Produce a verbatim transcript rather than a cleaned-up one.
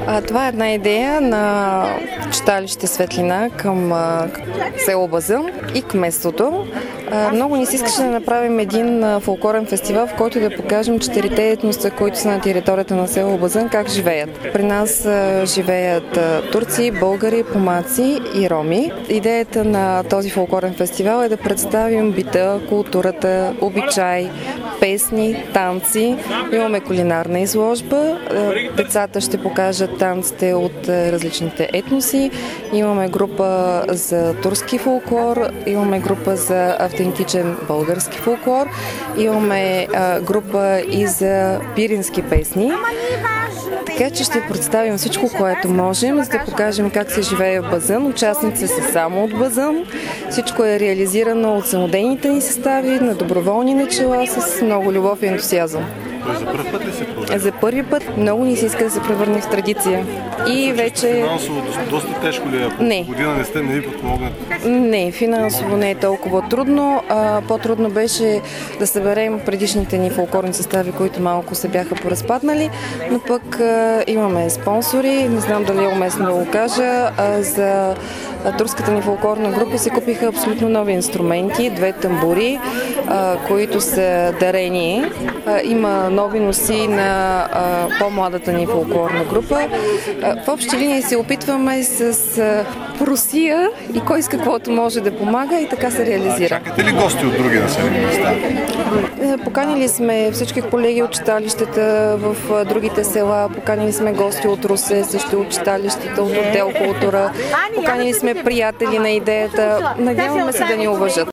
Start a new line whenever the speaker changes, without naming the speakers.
А, това е една идея на читалище Светлина към а, село Базън и кметството. А, много ни се искаше да направим един а, фолклорен фестивал, в който да покажем четирите етноса, които са на територията на село Базън, как живеят. При нас а, живеят а, турци, българи, помаци и роми. Идеята на този фолклорен фестивал е да представим бита, културата, обичай, песни, танци. Имаме кулинарна изложба. Децата ще покажат танците от различните етноси. Имаме група за турски фолклор, имаме група за автентичен български фолклор, имаме група и за пирински песни. Така че ще представим всичко, което можем, за да покажем как се живее в Базън. Участници са само от Базън. Всичко е реализирано от самодейните ни състави, на доброволни начала, с много любов и ентусиазъм.
Той за първи път ли се проведе?
За първи път. Много ни се иска да се превърне в традиция. И вече...
Финансово доста тежко ли е?
Не.
Година не сте, не ви подпомогнат?
Не, финансово не е толкова трудно. А, по-трудно беше да съберем предишните ни фолклорни състави, които малко се бяха поразпаднали, но пък а, имаме спонсори. Не знам дали е уместно да го кажа. А, за турската ни фолклорна група се купиха абсолютно нови инструменти, две тамбури, а, които са дарени. А, има нови носи на а, по-младата ни фолклорна група. А, в общи линии се опитваме с а, Русия и кой с каквото може да помага и така се реализира.
А чакате ли гости от други населени места?
Поканили сме всички колеги от читалищата в другите села, поканили сме гости от Русе, също от читалищата, от отдел култура, поканили сме приятели на идеята. Надяваме се да ни уважат.